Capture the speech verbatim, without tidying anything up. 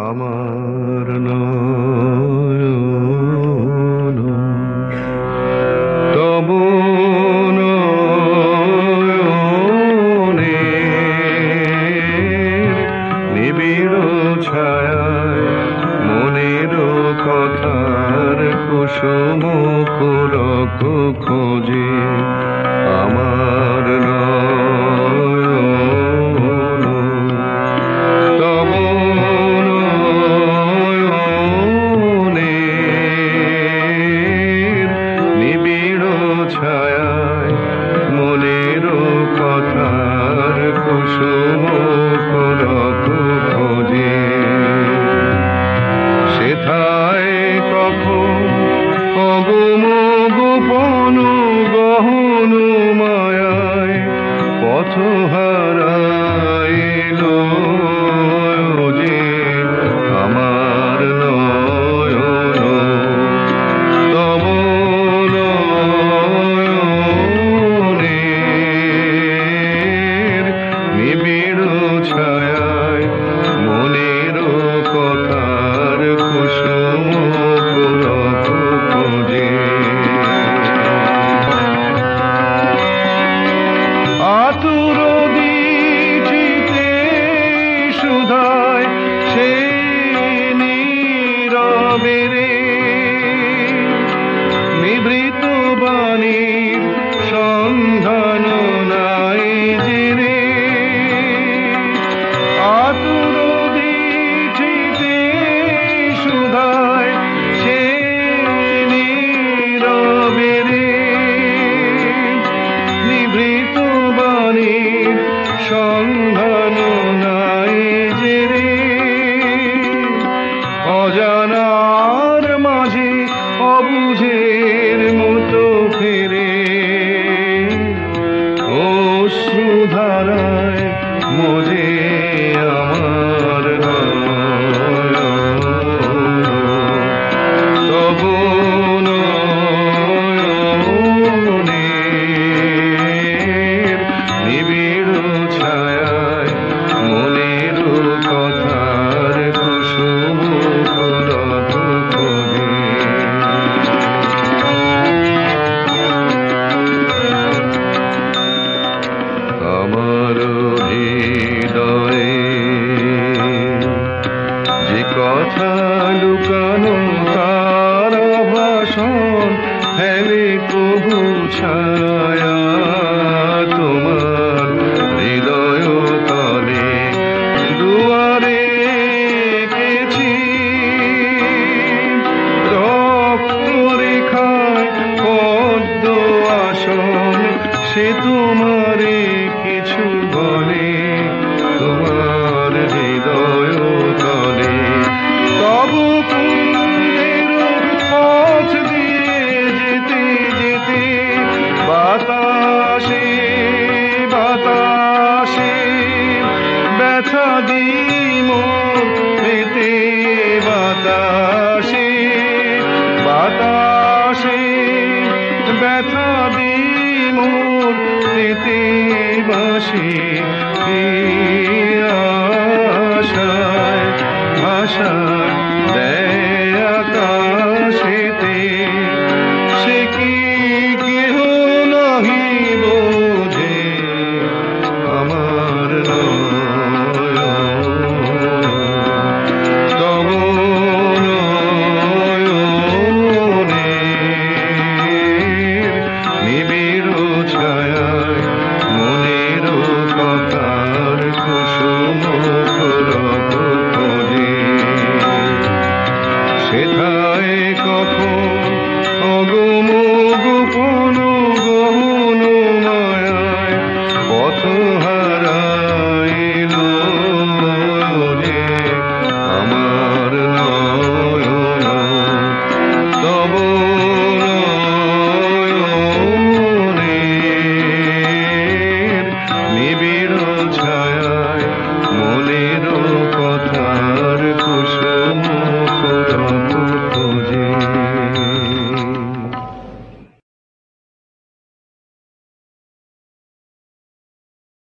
আমার নয়ন তব নয়নে নিবিড় ছায়ায় মনের কথার কুসুম পুলক খোঁজে আমার নয়ন তব নয়নে নিবিড় ছায়ায় মনের কথার কুসুম পুলক খোঁজে সেথায় কখন অগুম গোপন গহন মায়ায় পথ হারাইল যে আমার নয়ন তব নয়নে নিবিড় ছায়ায় মনের কথার কুসুম পুলক খোঁজে আতুর দিচিতে সুধায় সে নীরবে রে নিভৃত বাণীর সন্ধান নাই যে রে আতুর দিচিতে সুধায় সে নীরবে রে নিভৃত বাণীর সন্ধান নাই যে রে অজানার মাঝে অবুঝের মতো ফেরে অশ্রুধারায় মজে আমার নয়ন তব নয়নে নিবিড় ছায়ায় মনের কথার কুসুম পুলক খোঁজে আমার হৃদয়ে যে কথা লুকানো তার ভাষণ হেলে প্রভু ছায়া তোমার হৃদয় তলে দুয়ারে রেখেছি রক্ত রেখায় পদ্ম আসন সে তোমারে কিছু বলে তোমার হৃদয় তলে তব পুণ্যের পথ দিয়ে যেতে যেতে বাতাসে বাতাসে ব্যথা দিই মোর পেতে বাতাসে বাতাসে ব্যথা দিই মোর পেতে বাসে কি আশায় ভাষা দেয় আকাশেতে সে কি কেহ নাহি বোঝে আমার নয়ন তব নয়নে নিবিড় ছায়ায় মনের কথার কুসুম পুলক খোঁজে সেথায় কখন অগুম গোপন গহন মায়ায় পথ হারাইল যে আমার নয়ন তব নয়নে নিবিড় ছায়া